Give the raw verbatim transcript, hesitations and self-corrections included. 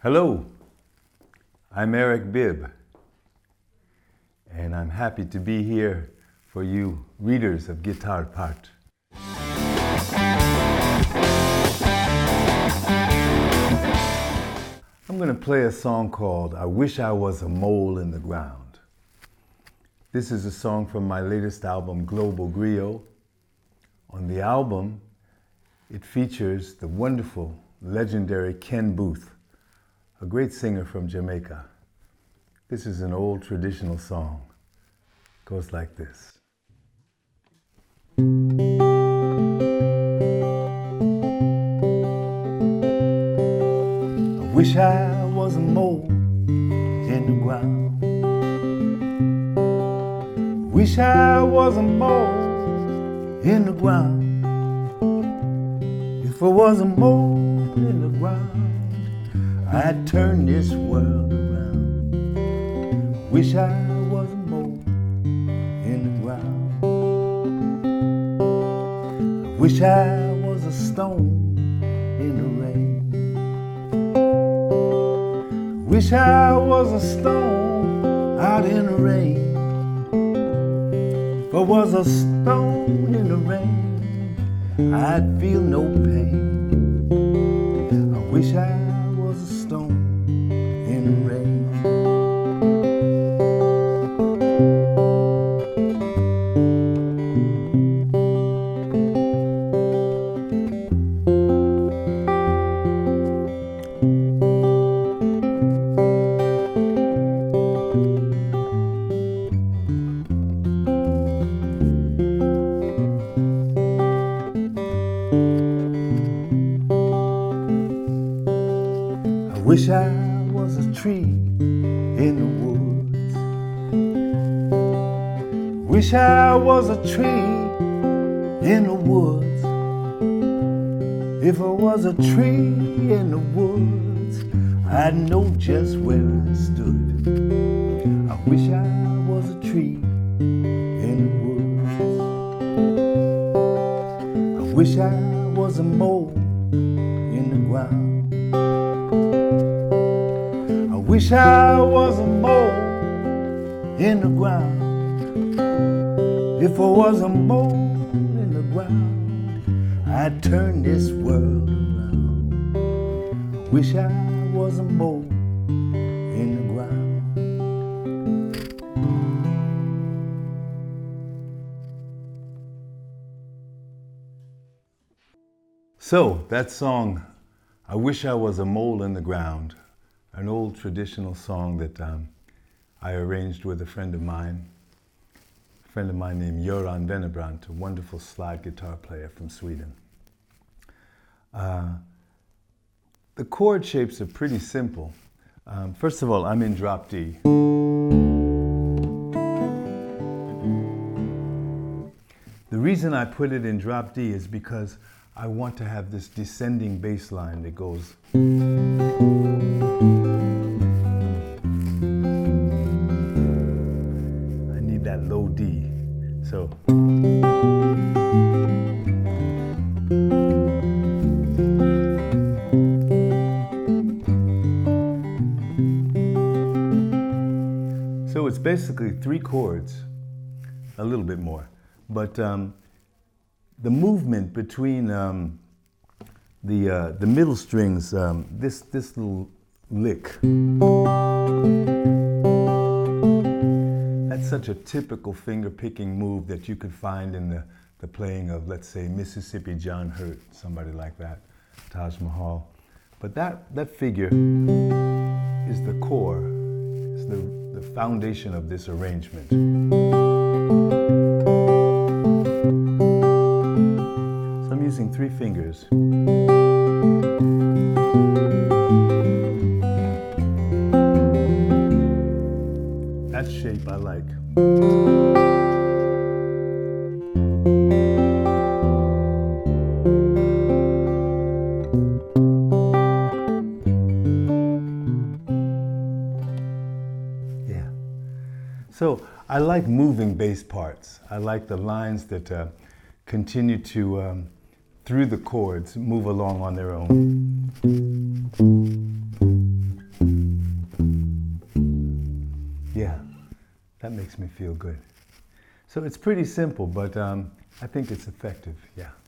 Hello, I'm Eric Bibb, and I'm happy to be here for you readers of Guitar Part. I'm going to play a song called I Wish I Was a Mole in the Ground. This is a song from my latest album, Global Griot. On the album, it features the wonderful, legendary Ken Boothe, a great singer from Jamaica. This is an old traditional song. It goes like this. I wish I was a mole in the ground. Wish I was a mole in the ground. If I was a mole in the ground, I'd turn this world around. Wish I was a mole in the ground. I wish I was a stone in the rain. I wish I was a stone out in the rain. If I was a stone in the rain, I'd feel no pain. I wish I was a stone in the rain. I wish I was a tree in the woods. Wish I was a tree in the woods. If I was a tree in the woods, I'd know just where I stood. I wish I was a tree in the woods. I wish I was a mole in the ground. I wish I was a mole in the ground. If I was a mole in the ground, I'd turn this world around. I wish I was a mole in the ground. So, that song, I Wish I Was a Mole in the Ground, an old traditional song that um, I arranged with a friend of mine, a friend of mine named Göran Wennerbrant, a wonderful slide guitar player from Sweden. Uh, the chord shapes are pretty simple. Um, first of all, I'm in drop D. The reason I put it in drop D is because I want to have this descending bass line that goes. I need that low D. So. So it's basically three chords, a little bit more, but um, the movement between um, the uh, the middle strings, um, this this little lick, that's such a typical finger picking move that you could find in the, the playing of, let's say, Mississippi John Hurt, somebody like that, Taj Mahal. But that that figure is the core, is the the foundation of this arrangement. Using three fingers. That shape I like. Yeah. So I like moving bass parts. I like the lines that uh, continue to um, through the chords, move along on their own. That makes me feel good. So it's pretty simple, but um, I think it's effective, yeah.